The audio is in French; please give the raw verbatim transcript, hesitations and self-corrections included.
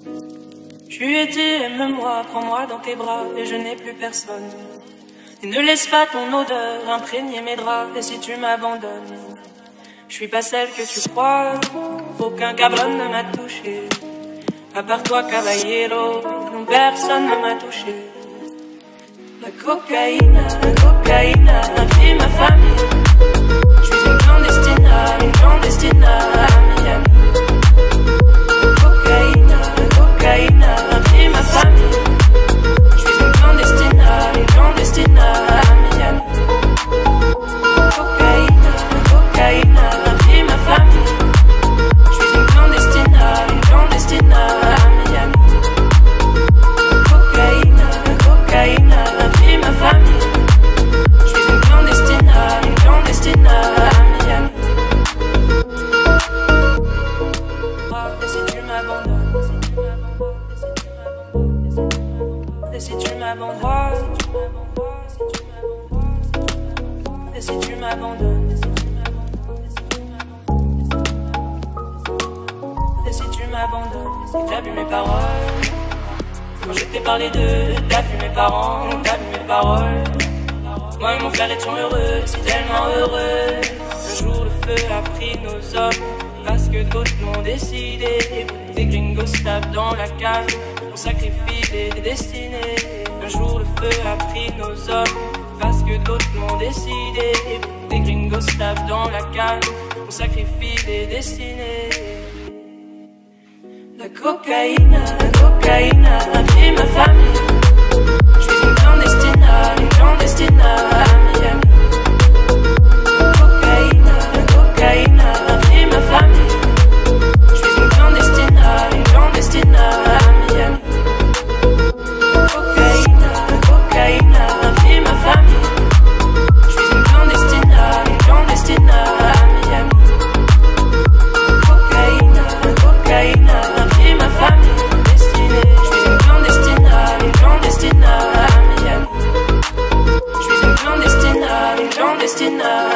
Je lui ai dit aime-moi, prends-moi dans tes bras et je n'ai plus personne. Et ne laisse pas ton odeur imprégner mes draps. Et si tu m'abandonnes, je suis pas celle que tu crois. Aucun cabron ne m'a touché, à part toi caballero, non personne ne m'a touché. La cocaïne, la cocaïne a pris ma famille. Je suis une clandestine, une clandestine à Miami. La cocaïne, la cocaïne a pris ma famille. Je suis une clandestine, une clandestine à Miami. La cocaïne, la cocaïne a pris ma famille. Je suis une clandestine, une clandestine à Miami. La cocaïne, la cocaïne a pris ma famille. Je suis une clandestine, une clandestine à Miami. Et si tu m'abandonnes, et si tu m'abandonnes, et si tu m'abandonnes, et si tu m'abandonnes, si t'as vu mes paroles, quand je t'ai parlé d'eux, t'as vu mes parents, t'as vu mes paroles. Moi et mon frère étions heureux, si tellement heureux. Un jour le feu a pris nos hommes, parce que d'autres l'ont décidé. Des gringos se tapent dans la cave, on sacrifie des destinées. Un jour le feu a pris nos hommes, parce que d'autres l'ont décidé. Des gringos se tapent dans la cave, on sacrifie des destinées. La cocaïne, la cocaïne a pris ma famille. Je suis une clandestine, une clandestine à Miami. La cocaïne, la cocaïne a pris ma famille. Je suis une clandestine, une clandestine à Miami. La cocaïne, la cocaïne a pris ma famille. Je suis une clandestine, une clandestine à Miami. La cocaïne, la cocaïne a pris ma famille. Je suis une clandestine, une clandestine à Miami. Je suis une clandestine, une clandestine à